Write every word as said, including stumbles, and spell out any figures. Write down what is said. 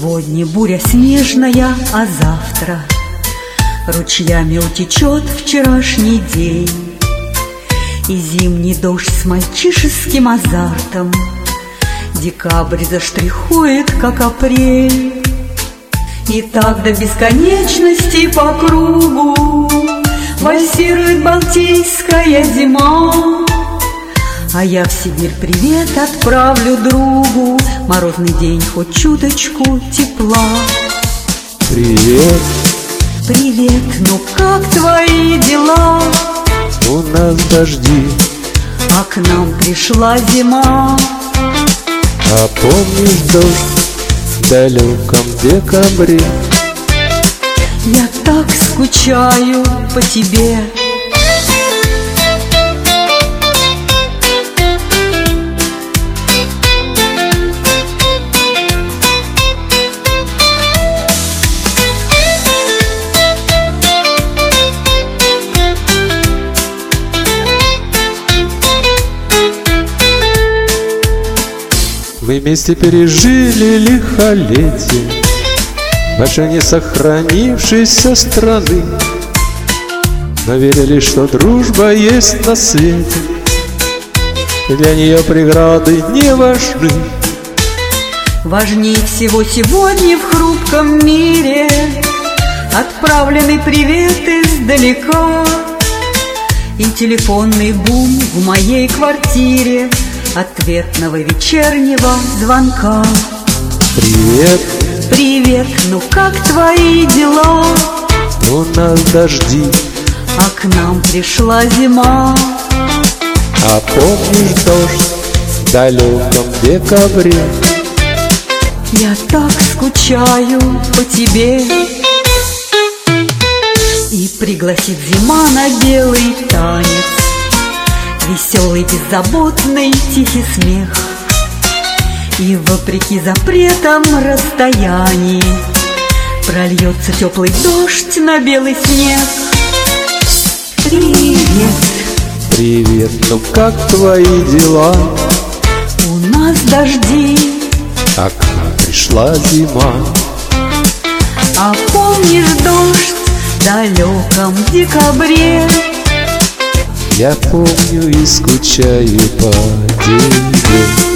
Сегодня буря снежная, а завтра ручьями утечет вчерашний день. И зимний дождь с мальчишеским азартом декабрь заштрихует, как апрель. И так до бесконечности по кругу вальсирует балтийская зима. А я в Сибирь привет отправлю другу, морозный день хоть чуточку тепла. Привет, привет, ну как твои дела? У нас дожди, а к нам пришла зима. А помнишь дождь в далеком декабре? Я так скучаю по тебе. Мы вместе пережили лихолетие больше не сохранившейся страны, но верили, что дружба есть на свете, и для нее преграды не важны. Важнее всего сегодня в хрупком мире отправленный привет издалека и телефонный бум в моей квартире ответного вечернего звонка. Привет, привет, ну как твои дела? У нас дожди, а к нам пришла зима. А помнишь дождь в далеком декабре? Я так скучаю по тебе. И пригласит зима на белый танец, веселый, беззаботный, тихий смех. И вопреки запретам расстояний прольется теплый дождь на белый снег. Привет, привет, ну как твои дела? У нас дожди, а к нам пришла зима. А помнишь дождь в далеком декабре? Я помню и скучаю по тебе.